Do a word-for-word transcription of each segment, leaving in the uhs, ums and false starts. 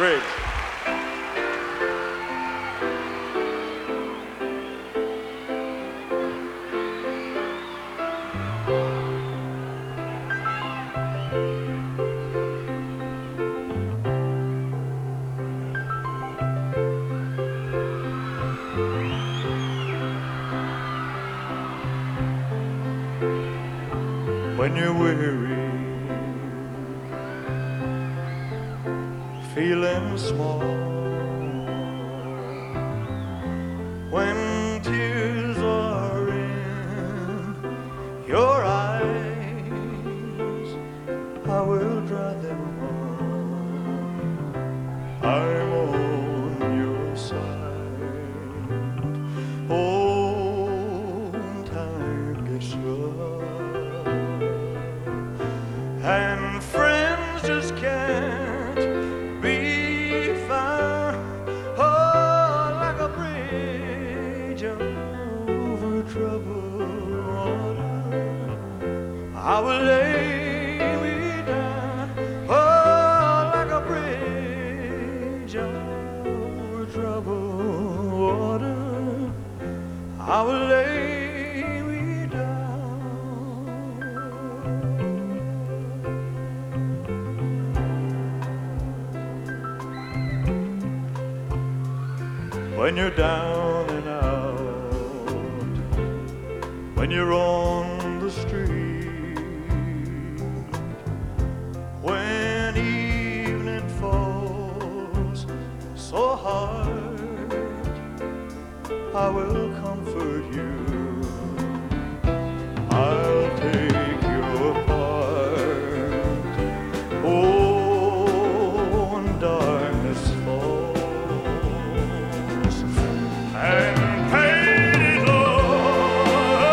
Great. When you're weary, feeling small, when tears are in your eyes, I will dry them all. I'm on your side. Oh, time gets rough, and friends just can't be found. Oh, like a bridge over troubled water, I will lay me down. Oh, like a bridge over troubled water, I will lay me down. When you're down and out, when you're on the street, when evening falls so hard, I will comfort you. I'll take your part. Oh, when darkness falls and pain is low,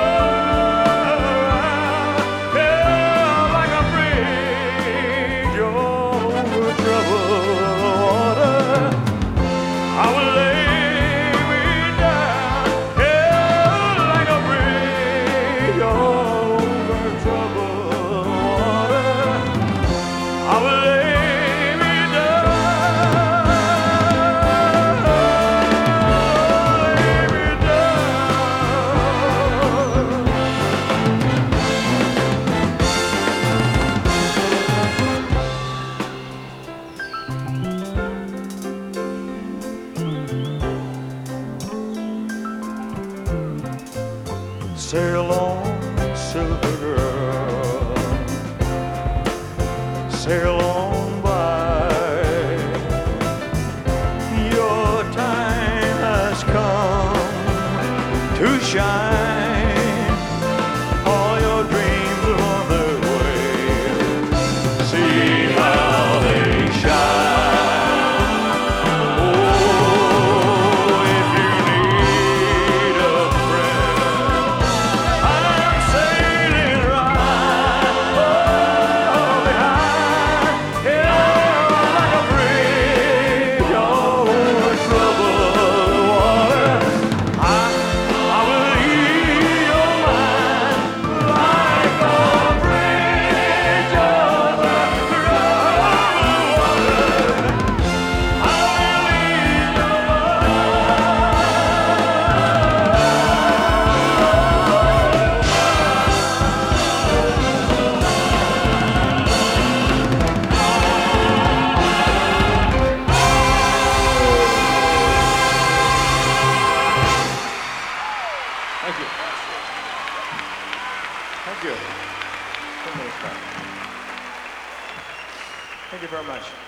yeah, like a bridge over troubled water, I will lay me down. Yeah, like a bridge over troubled water, I will lay me down. Lay me down. Sail on, silver girl, sail on by. Your time has come to shine. All your dreams are on their way. See how they shine. Oh, if you need a friend, I'm sailing right, oh, behind, yeah, like a bridge over troubled water. I, I will ease your mind like a bridge over troubled water. I will ease your Thank you. Thank you. Thank you very much.